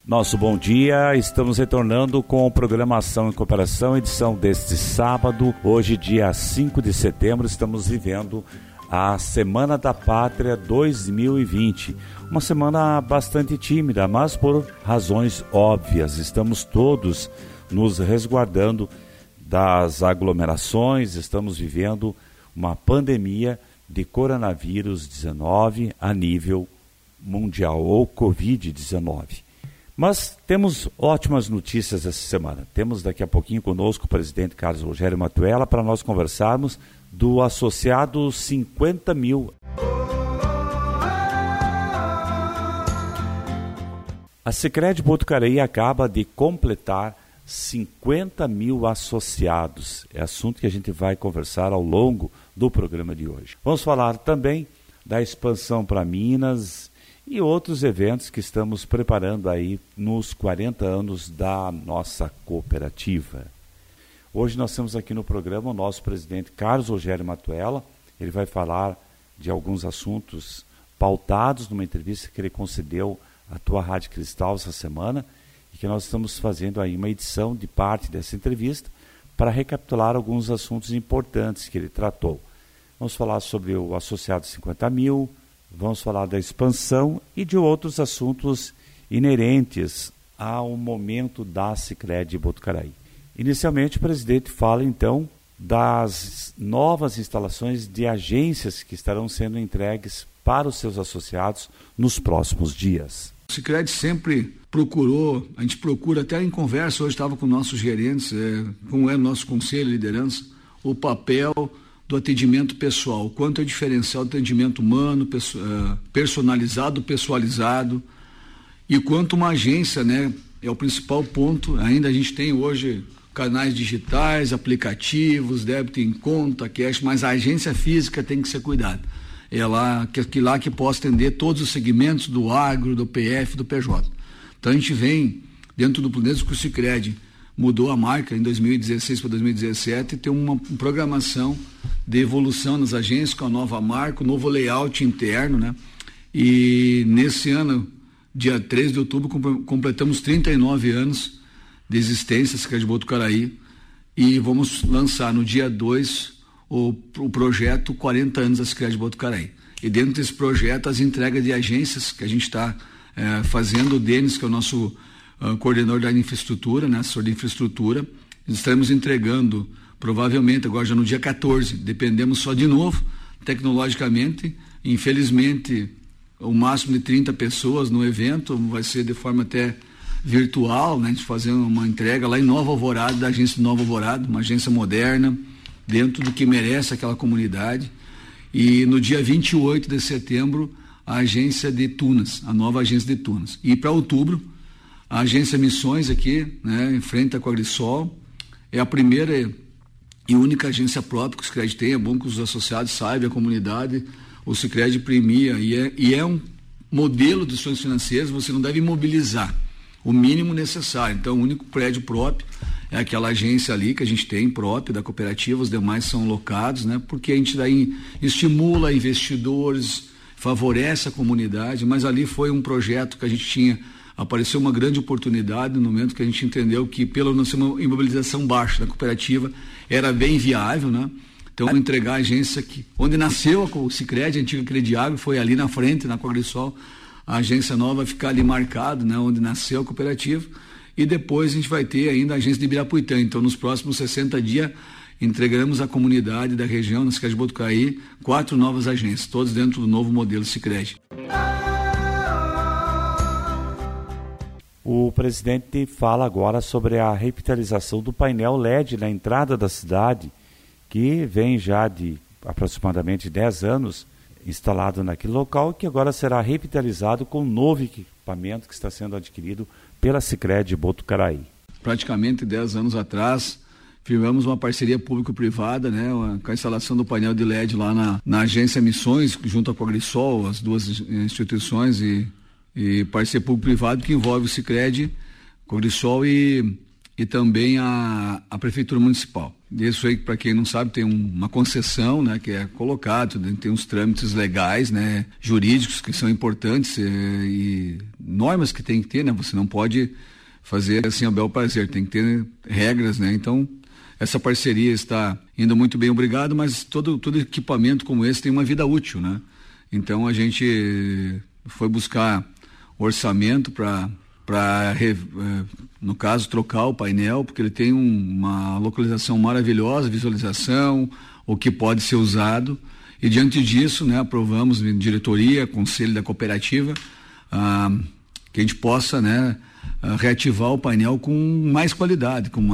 Nosso bom dia, estamos retornando com Programação em Cooperação, edição deste sábado, hoje dia 5 de setembro, estamos vivendo a Semana da Pátria 2020, uma semana bastante tímida, mas por razões óbvias, estamos todos nos resguardando das aglomerações, estamos vivendo uma pandemia de coronavírus 19 a nível mundial, ou Covid-19. Mas temos ótimas notícias essa semana. Temos daqui a pouquinho conosco o presidente Carlos Rogério Matuella para nós conversarmos do associado 50 mil. A Sicredi Botucaraí acaba de completar 50 mil associados. É assunto que a gente vai conversar ao longo do programa de hoje. Vamos falar também da expansão para Minas e outros eventos que estamos preparando aí nos 40 anos da nossa cooperativa. Hoje nós temos aqui no programa o nosso presidente Carlos Rogério Matuella. Ele vai falar de alguns assuntos pautados numa entrevista que ele concedeu à tua Rádio Cristal essa semana e que nós estamos fazendo aí uma edição de parte dessa entrevista para recapitular alguns assuntos importantes que ele tratou. Vamos falar sobre o associado 50 mil, vamos falar da expansão e de outros assuntos inerentes ao momento da Sicredi Botucaraí. Inicialmente, o presidente fala, então, das novas instalações de agências que estarão sendo entregues para os seus associados nos próximos dias. O Sicredi sempre procurou, a gente procura até em conversa, hoje estava com nossos gerentes, como é o nosso conselho de liderança, o papel do atendimento pessoal, o quanto é diferencial do atendimento humano, personalizado, pessoalizado, e quanto uma agência, né, é o principal ponto. Ainda a gente tem hoje canais digitais, aplicativos, débito em conta, cash, mas a agência física tem que ser cuidada. É lá que possa atender todos os segmentos do agro, do PF, do PJ. Então a gente vem, dentro do Desde que o Sicredi mudou a marca em 2016 para 2017, e tem uma programação de evolução nas agências com a nova marca, o novo layout interno, né? E nesse ano, dia 13 de outubro, completamos 39 anos de existência da Sicredi Botucaraí e vamos lançar no dia 2 o projeto 40 anos da Sicredi Botucaraí. E dentro desse projeto, as entregas de agências que a gente está fazendo, o Denis, que é o nosso coordenador da infraestrutura, né, assessor de infraestrutura, estaremos entregando provavelmente agora já no dia 14, dependemos só de novo, tecnologicamente, infelizmente o máximo de 30 pessoas no evento, vai ser de forma até virtual, né, a gente fazendo uma entrega lá em Nova Alvorada, da agência de Nova Alvorada, uma agência moderna, dentro do que merece aquela comunidade, e no dia 28 de setembro a agência de Tunas, a nova agência de Tunas, e para outubro a agência Missões aqui, né, em frente à Coagrisol, é a primeira e única agência própria que o Sicredi tem. É bom que os associados saibam, a comunidade, o Sicredi premia e é um modelo de ações financeiras, você não deve imobilizar o mínimo necessário. Então o único prédio próprio é aquela agência ali que a gente tem própria da cooperativa, os demais são locados, né, porque a gente daí estimula investidores, favorece a comunidade, mas ali foi um projeto que a gente tinha. Apareceu uma grande oportunidade no momento que a gente entendeu que, pela nossa imobilização baixa da cooperativa, era bem viável, né? Então, entregar a agência onde nasceu o Sicredi, a antiga Crediágua, foi ali na frente, na Coagrisol, a agência nova vai ficar ali marcado, né? Onde nasceu a cooperativa, e depois a gente vai ter ainda a agência de Ibirapuitã. Então, nos próximos 60 dias, entregaremos à comunidade da região, na Sicredi Botucaraí, 4 novas agências, todos dentro do novo modelo Sicredi. O presidente fala agora sobre a revitalização do painel LED na entrada da cidade, que vem já de aproximadamente 10 anos instalado naquele local, que agora será revitalizado com um novo equipamento que está sendo adquirido pela Sicredi Botucaraí. Praticamente 10 anos atrás, firmamos uma parceria público-privada, né, com a instalação do painel de LED lá na agência Missões, junto à Coagrisol, as duas instituições e parceria público-privado que envolve o Sicredi, Coagrisol e e também a Prefeitura Municipal. Isso aí, para quem não sabe, tem uma concessão, né, que é colocado, tem uns trâmites legais, né, jurídicos que são importantes e normas que tem que ter, né, você não pode fazer assim a bel prazer, tem que ter regras, né, então essa parceria está indo muito bem, obrigado, mas todo equipamento como esse tem uma vida útil, né, então a gente foi buscar orçamento para no caso, trocar o painel, porque ele tem uma localização maravilhosa, visualização, o que pode ser usado, e diante disso, né, aprovamos diretoria, conselho da cooperativa, que a gente possa, né, reativar o painel com mais qualidade, com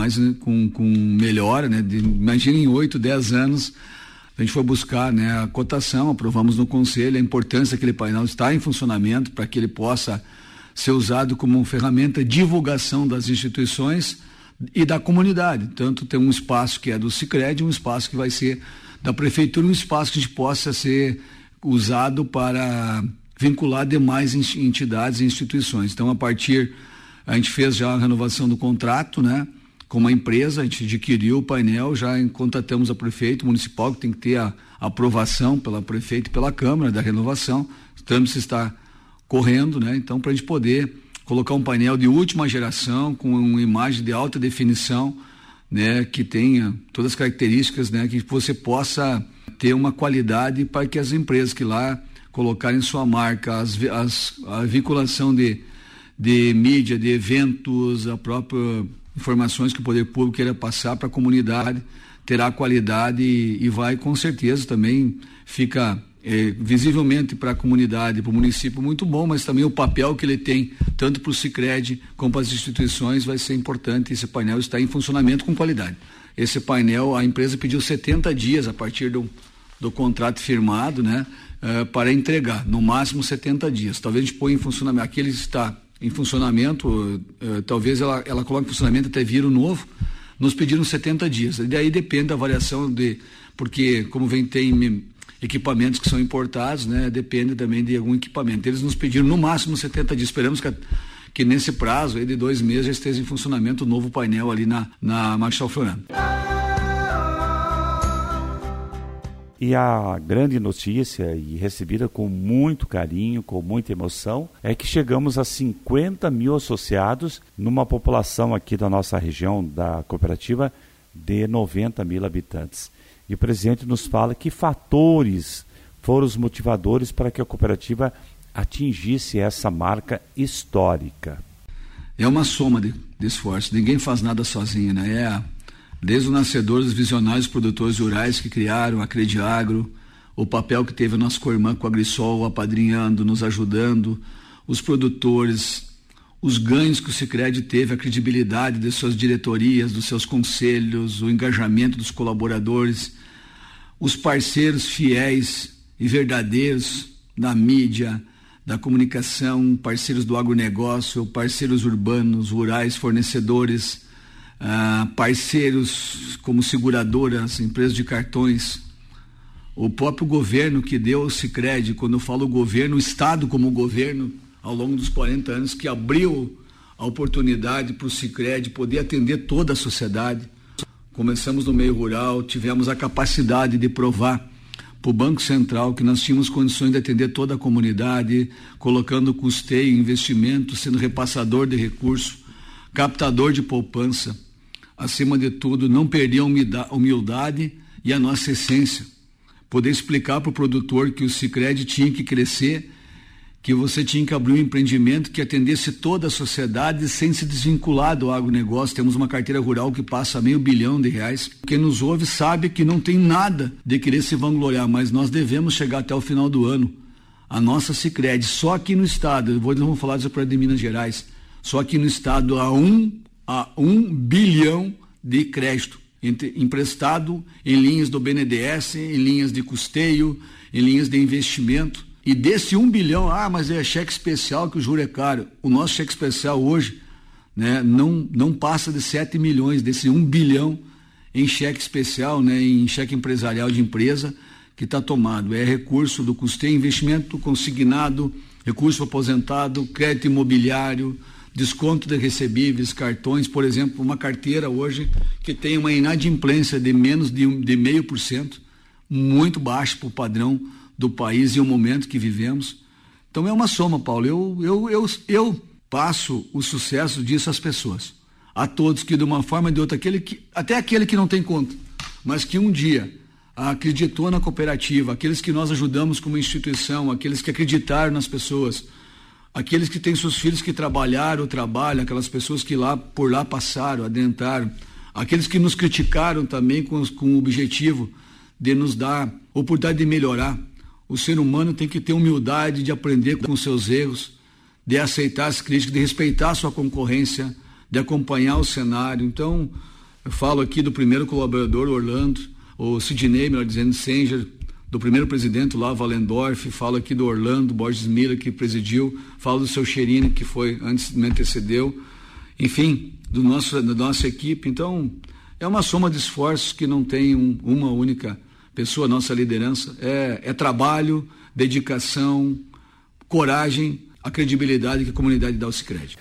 melhora, né, imagina em 8, 10 anos, a gente foi buscar, né, a cotação, aprovamos no conselho a importância daquele painel estar em funcionamento para que ele possa ser usado como ferramenta de divulgação das instituições e da comunidade. Tanto tem um espaço que é do Sicredi, um espaço que vai ser da prefeitura, um espaço que a gente possa ser usado para vincular demais entidades e instituições. Então, a gente fez já a renovação do contrato, né? Com uma empresa, a gente adquiriu o painel, já contatamos a prefeito municipal, que tem que ter a aprovação pela prefeita e pela Câmara da renovação. O trâmite está correndo, né? Então, para a gente poder colocar um painel de última geração, com uma imagem de alta definição, né? Que tenha todas as características, né? Que você possa ter uma qualidade para que as empresas que lá colocarem sua marca, a vinculação de mídia, de eventos, a própria informações que o poder público queira passar para a comunidade, terá qualidade e vai com certeza também fica visivelmente para a comunidade, para o município muito bom, mas também o papel que ele tem tanto para o Sicredi como para as instituições vai ser importante. Esse painel está em funcionamento com qualidade. Esse painel, a empresa pediu 70 dias a partir do contrato firmado, né, para entregar, no máximo 70 dias. Talvez a gente ponha em funcionamento, aquele está em funcionamento, talvez ela coloque em funcionamento até vir o novo, nos pediram 70 dias, e daí depende da variação porque como tem equipamentos que são importados, né? Depende também de algum equipamento. Eles nos pediram no máximo 70 dias. Esperamos que nesse prazo aí de 2 meses já esteja em funcionamento o novo painel ali na Marechal Floriano. E a grande notícia, e recebida com muito carinho, com muita emoção, é que chegamos a 50 mil associados numa população aqui da nossa região, da cooperativa, de 90 mil habitantes. E o presidente nos fala que fatores foram os motivadores para que a cooperativa atingisse essa marca histórica. É uma soma de esforços, ninguém faz nada sozinho, né? Desde o nascedor dos visionários produtores rurais que criaram a Crediagro, o papel que teve a nossa co-irmã com a Grisol apadrinhando, nos ajudando, os produtores, os ganhos que o Sicredi teve, a credibilidade de suas diretorias, dos seus conselhos, o engajamento dos colaboradores, os parceiros fiéis e verdadeiros da mídia, da comunicação, parceiros do agronegócio, parceiros urbanos, rurais, fornecedores, parceiros como seguradoras, empresas de cartões, o próprio governo que deu ao Sicredi, quando eu falo governo, o Estado como governo, ao longo dos 40 anos, que abriu a oportunidade para o Sicredi poder atender toda a sociedade. Começamos no meio rural, tivemos a capacidade de provar para o Banco Central que nós tínhamos condições de atender toda a comunidade, colocando custeio, investimento, sendo repassador de recursos, captador de poupança. Acima de tudo, não perder a humildade e a nossa essência. Poder explicar para o produtor que o Sicredi tinha que crescer, que você tinha que abrir um empreendimento que atendesse toda a sociedade sem se desvincular do agronegócio. Temos uma carteira rural que passa R$500 bilhão. Quem nos ouve sabe que não tem nada de querer se vangloriar, mas nós devemos chegar até o final do ano. A nossa Sicredi, só aqui no estado, vamos falar do projeto de Minas Gerais, só aqui no estado a 1 bilhão de crédito, emprestado em linhas do BNDES, em linhas de custeio, em linhas de investimento. E desse 1 bilhão, mas é cheque especial que o juro é caro. O nosso cheque especial hoje, né, não passa de 7 milhões, desse 1 bilhão em cheque especial, né, em cheque empresarial de empresa que está tomado. É recurso do custeio, investimento consignado, recurso aposentado, crédito imobiliário, desconto de recebíveis, cartões, por exemplo, uma carteira hoje que tem uma inadimplência de menos de 0,5%, muito baixo para o padrão do país e o momento que vivemos. Então é uma soma, Paulo. Eu passo o sucesso disso às pessoas, a todos que de uma forma ou de outra, até aquele que não tem conta, mas que um dia acreditou na cooperativa, aqueles que nós ajudamos como instituição, aqueles que acreditaram nas pessoas, aqueles que têm seus filhos que trabalharam ou trabalham, aquelas pessoas que por lá passaram, adentraram, aqueles que nos criticaram também com o objetivo de nos dar oportunidade de melhorar. O ser humano tem que ter humildade de aprender com seus erros, de aceitar as críticas, de respeitar a sua concorrência, de acompanhar o cenário. Então, eu falo aqui do primeiro colaborador, Orlando, o Sidney, melhor dizendo, Senger, do primeiro presidente lá, Valendorf, falo aqui do Orlando Borges Miller, que presidiu, falo do seu Cherini, que foi, antes me antecedeu, enfim, da nossa equipe. Então, é uma soma de esforços que não tem uma única pessoa, nossa liderança. É trabalho, dedicação, coragem, a credibilidade que a comunidade dá ao Sicredi.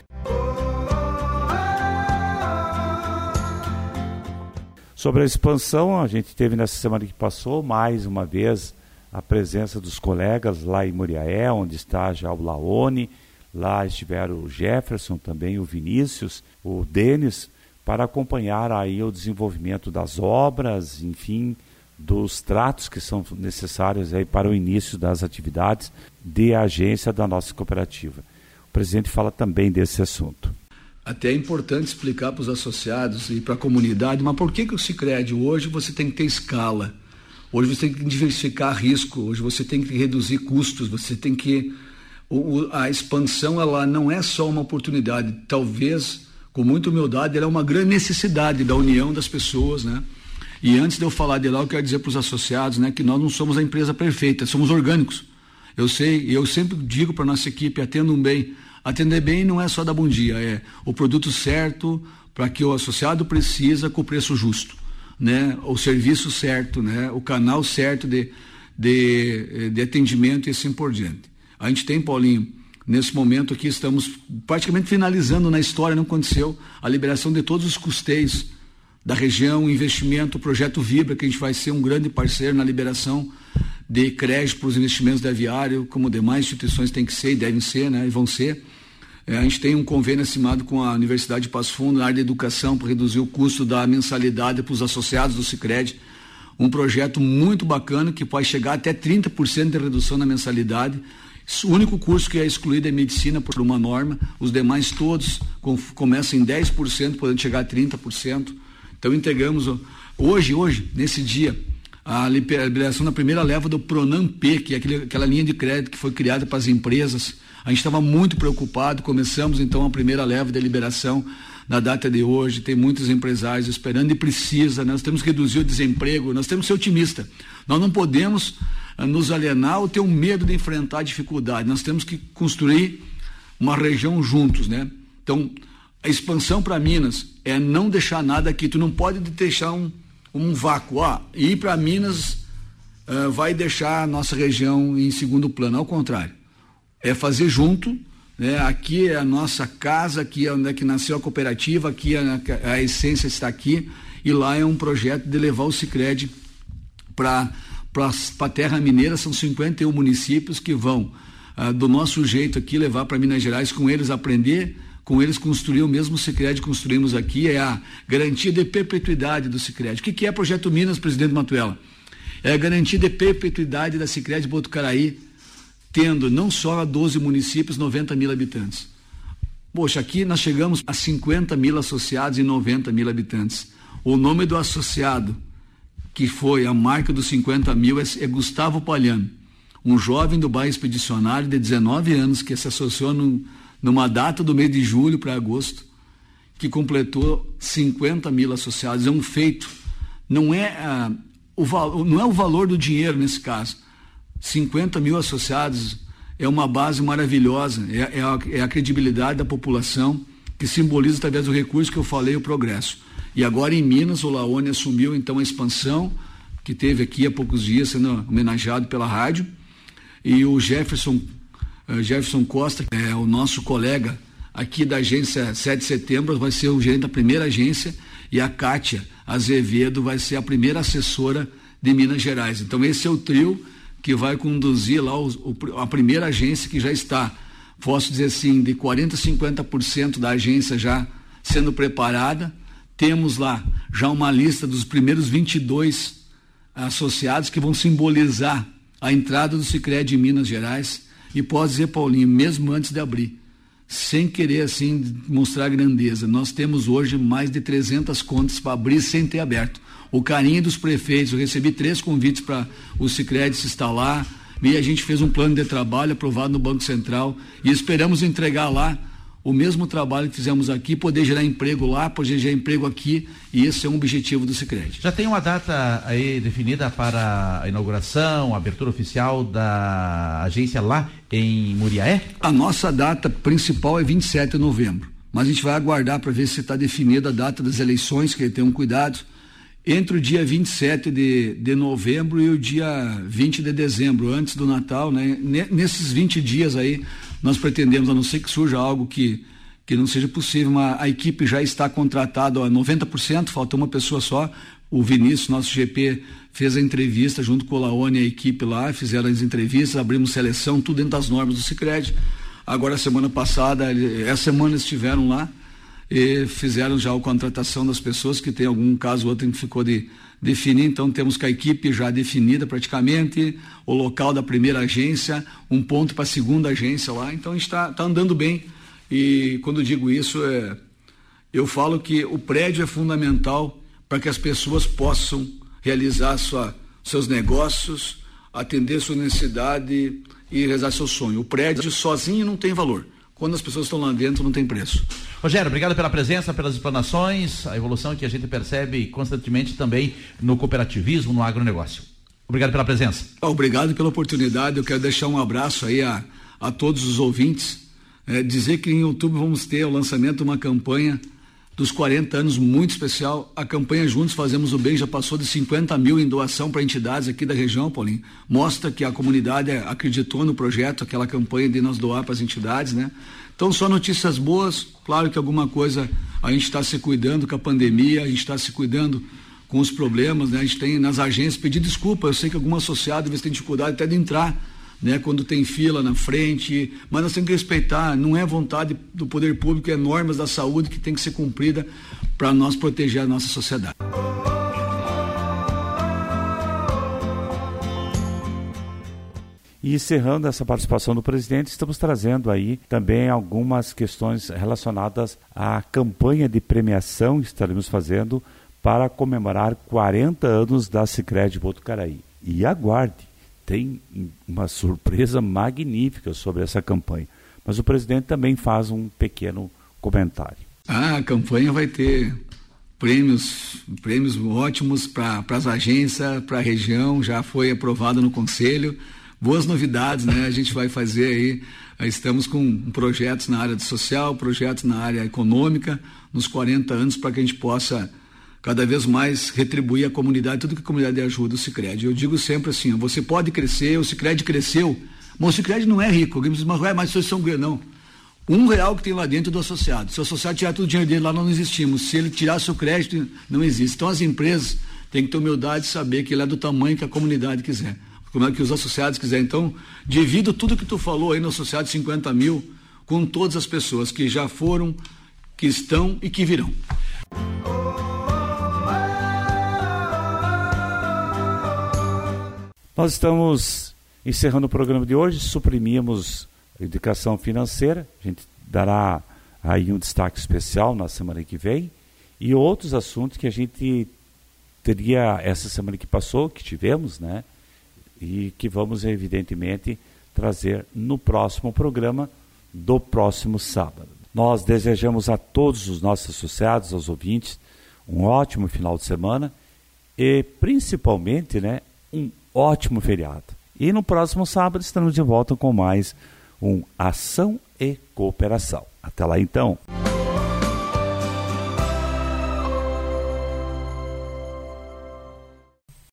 Sobre a expansão, a gente teve nessa semana que passou, mais uma vez, a presença dos colegas lá em Muriaé, onde está já o Laone, lá estiveram o Jefferson, também o Vinícius, o Denis, para acompanhar aí o desenvolvimento das obras, enfim, dos tratos que são necessários aí para o início das atividades de agência da nossa cooperativa. O presidente fala também desse assunto. Até é importante explicar para os associados e para a comunidade, mas por que o Sicredi hoje você tem que ter escala? Hoje você tem que diversificar risco, hoje você tem que reduzir custos, você tem que... A expansão, ela não é só uma oportunidade, talvez, com muita humildade, ela é uma grande necessidade da união das pessoas, né? E antes de eu falar de lá, eu quero dizer para os associados, né, que nós não somos a empresa perfeita, somos orgânicos. Eu sempre digo para a nossa equipe, atendam bem. Atender bem não é só dar bom dia, é o produto certo para que o associado precisa com o preço justo, né? O serviço certo, né? O canal certo de atendimento e assim por diante. A gente tem, Paulinho, nesse momento aqui estamos praticamente finalizando na história, não aconteceu, a liberação de todos os custeios da região, investimento, o projeto Vibra, que a gente vai ser um grande parceiro na liberação de crédito para os investimentos da Aviário, como demais instituições têm que ser e devem ser, né, e vão ser. A gente tem um convênio assinado com a Universidade de Passo Fundo na área de educação para reduzir o custo da mensalidade para os associados do Sicredi. Um projeto muito bacana que pode chegar até 30% de redução na mensalidade. O único curso que é excluído é medicina por uma norma, os demais todos começam em 10%, podendo chegar a 30%. Então integramos hoje, nesse dia, a liberação da primeira leva do Pronamp, que é aquela linha de crédito que foi criada para as empresas. A gente estava muito preocupado, começamos então a primeira leva de liberação na data de hoje, tem muitos empresários esperando e precisa, nós temos que reduzir o desemprego, nós temos que ser otimistas. Nós não podemos nos alienar ou ter um medo de enfrentar a dificuldade, nós temos que construir uma região juntos, né? Então, a expansão para Minas é não deixar nada aqui, tu não pode deixar um vácuo, ir para Minas vai deixar a nossa região em segundo plano, ao contrário, é fazer junto, né? Aqui é a nossa casa, aqui é onde é que nasceu a cooperativa, aqui a essência está aqui, e lá é um projeto de levar o Sicredi para a terra mineira. São 51 municípios que vão, do nosso jeito aqui, levar para Minas Gerais, com eles aprender, com eles construir o mesmo Sicredi que construímos aqui, é a garantia de perpetuidade do Sicredi. O que é Projeto Minas, presidente Matuela? É a garantia de perpetuidade da Sicredi Botucaraí, tendo não só 12 municípios, 90 mil habitantes. Poxa, aqui nós chegamos a 50 mil associados e 90 mil habitantes. O nome do associado, que foi a marca dos 50 mil, é Gustavo Palhano, um jovem do bairro Expedicionário de 19 anos, que se associou numa data do mês de julho para agosto, que completou 50 mil associados. É um feito, não é o valor do dinheiro nesse caso. 50 mil associados é uma base maravilhosa, é a credibilidade da população, que simboliza, através do recurso que eu falei, o progresso. E agora em Minas, o Laone assumiu então a expansão, que teve aqui há poucos dias sendo homenageado pela rádio, e o Jefferson Costa, é o nosso colega aqui da agência 7 de setembro vai ser o gerente da primeira agência e a Kátia Azevedo vai ser a primeira assessora de Minas Gerais. Então esse é o trio que vai conduzir lá a primeira agência que já está, posso dizer assim, de 40% a 50% da agência já sendo preparada. Temos lá já uma lista dos primeiros 22 associados que vão simbolizar a entrada do Sicredi em Minas Gerais. E posso dizer, Paulinho, mesmo antes de abrir, sem querer assim mostrar grandeza, nós temos hoje mais de 300 contas para abrir sem ter aberto. O carinho dos prefeitos, eu recebi 3 convites para o Sicredi se instalar, e a gente fez um plano de trabalho aprovado no Banco Central e esperamos entregar lá o mesmo trabalho que fizemos aqui, poder gerar emprego lá, poder gerar emprego aqui, e esse é um objetivo do Sicredi. Já tem uma data aí definida para a inauguração, a abertura oficial da agência lá em Muriaé? A nossa data principal é 27 de novembro, mas a gente vai aguardar para ver se está definida a data das eleições, que tenham cuidado, entre o dia 27 de novembro e o dia 20 de dezembro, antes do Natal, né? Nesses 20 dias aí, nós pretendemos, a não ser que surja algo que não seja possível, mas a equipe já está contratada a 90%, falta uma pessoa só. O Vinícius, nosso GP, fez a entrevista junto com o Laone e a equipe lá, fizeram as entrevistas, abrimos seleção, tudo dentro das normas do Sicredi. Agora, essa semana eles estiveram lá e fizeram já a contratação das pessoas, que tem algum caso ou outro que ficou de definir. Então temos com a equipe já definida praticamente, o local da primeira agência, um ponto para a segunda agência lá. Então a gente está andando bem, e quando eu digo isso, eu falo que o prédio é fundamental para que as pessoas possam realizar seus negócios, atender sua necessidade e realizar seu sonho. O prédio sozinho não tem valor. Quando as pessoas estão lá dentro, não tem preço. Rogério, obrigado pela presença, pelas explanações, a evolução que a gente percebe constantemente também no cooperativismo, no agronegócio. Obrigado pela presença. Obrigado pela oportunidade. Eu quero deixar um abraço aí a todos os ouvintes. Dizer que em outubro vamos ter o lançamento de uma campanha dos 40 anos muito especial. A campanha Juntos Fazemos o Bem já passou de 50 mil em doação para entidades aqui da região, Paulinho. Mostra que a comunidade acreditou no projeto, aquela campanha de nós doar para as entidades, né? Então, só notícias boas. Claro que alguma coisa a gente está se cuidando com a pandemia, a gente está se cuidando com os problemas, né? A gente tem nas agências pedir desculpa. Eu sei que algum associado às vezes tem dificuldade até de entrar, né? Quando tem fila na frente, mas nós temos que respeitar. Não é vontade do poder público, é normas da saúde que tem que ser cumprida para nós proteger a nossa sociedade. E encerrando essa participação do presidente, estamos trazendo aí também algumas questões relacionadas à campanha de premiação que estaremos fazendo para comemorar 40 anos da Sicredi Botucaraí. E aguarde, tem uma surpresa magnífica sobre essa campanha. Mas o presidente também faz um pequeno comentário. A campanha vai ter prêmios ótimos para as agências, para a região, já foi aprovado no Conselho. Boas novidades, né? A gente vai fazer aí, estamos com projetos na área social, projetos na área econômica, nos 40 anos, para que a gente possa cada vez mais retribuir à comunidade, tudo que a comunidade ajuda o Sicredi. Eu digo sempre assim, você pode crescer, o Sicredi cresceu, mas o Sicredi não é rico. Alguém me diz, mas vocês são grandes, não. R$1 que tem lá dentro do associado. Se o associado tirar todo o dinheiro dele lá, não existimos. Se ele tirasse o crédito, não existe. Então as empresas têm que ter humildade de saber que ele é do tamanho que a comunidade quiser, como é que os associados quiserem. Então, divido tudo que tu falou aí no associado 50 mil com todas as pessoas que já foram, que estão e que virão. Nós estamos encerrando o programa de hoje, suprimimos a educação financeira, a gente dará aí um destaque especial na semana que vem, e outros assuntos que a gente teria essa semana que passou, que tivemos, né? E que vamos, evidentemente, trazer no próximo programa do próximo sábado. Nós desejamos a todos os nossos associados, aos ouvintes, um ótimo final de semana e, principalmente, né, um ótimo feriado. E no próximo sábado estaremos de volta com mais um Ação e Cooperação. Até lá, então.